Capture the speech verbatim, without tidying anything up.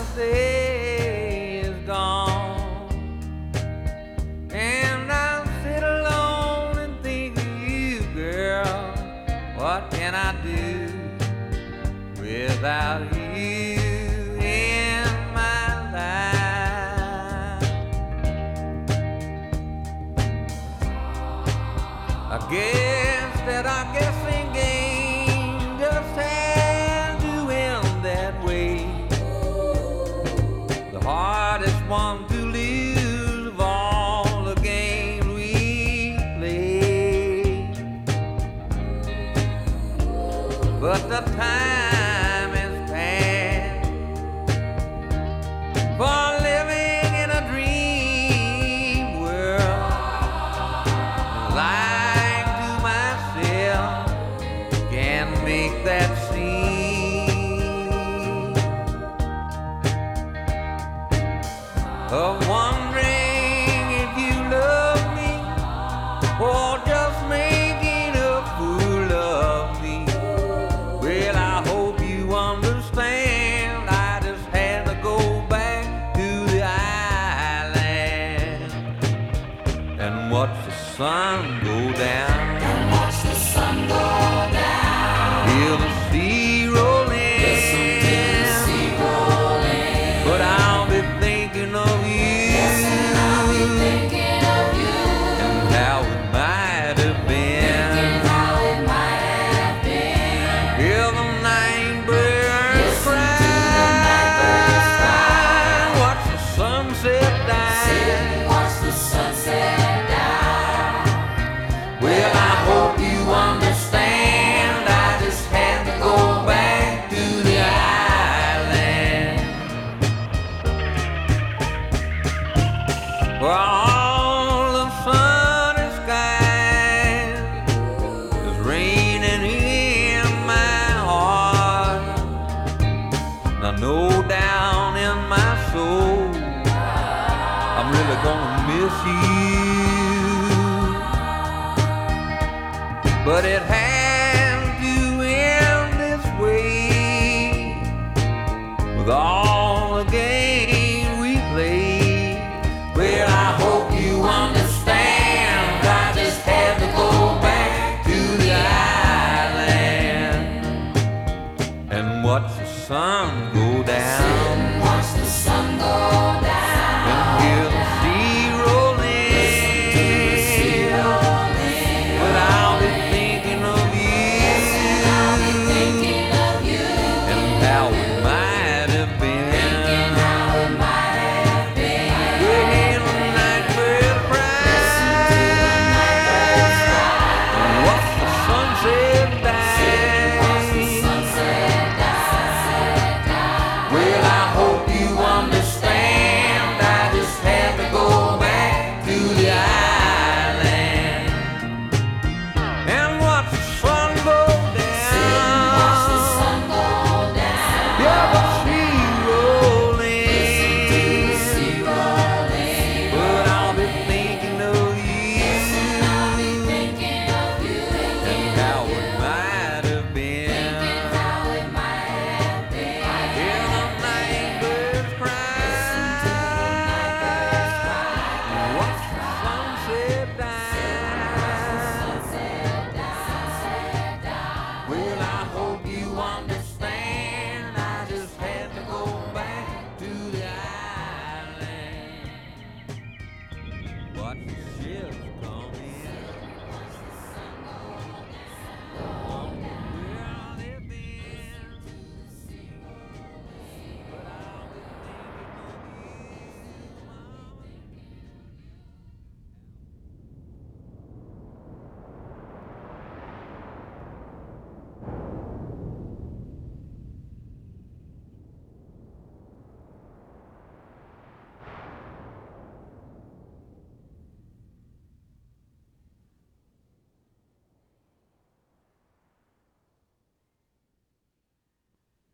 day is gone, and I sit alone and think of you, girl. What can I do without you in my life? I guess that our guessing game just had to end that way. The hardest one to lose of all the games we played. But the time has passed for living in a dream world. Lying to myself can make that seem. Of wondering if you love me, or just making a fool of me. Well, I hope you understand, I just had to go back to the island and watch the sun go down. And watch the sun go down. Feel the sea roll in. Listen to the sea rolling. But I'll be thinking of you. Yes, and I'll be thinking of you. And how it might have been. Thinking how it might have been. Hear the night birds Listen cry. to the night birds cry. Watch the sunset die. Sit and watch the sunset die. Well, I hope you understand, I just had to go back to the island. For all the sunny skies is raining in my heart. Now know down in my soul, I'm really gonna miss you. But it had to end this way, with all the games we played. Well, I hope you understand, I just had to go back to the island and watch the sun go Sit down. and watch the sun go down. And hear the sea rolling. Listen to the sea rolling. But I'll be thinking of you. I'll be thinking of you. And how it might have been. Thinking how it might have been. We're hearing the night bird cry. Listen to the night birds cry. And watch the sunset Sit and watch the die. sunset die. Well, I hope you understand, I just had to go back to the island and watch the sun go Sit and watch the down. sun go down. Yeah, the sea rolling. Listen to the sea rolling. But I'll be thinking of Yes, and I'll be you thinking of you. and how it might have been. Thinking how it might have been. Hear the night birds cry. Listen to the night birds cry. Watch the sunset die. Sunset die. Sunset die. Well, I hope you understand, I just had to go back to the island. Watch the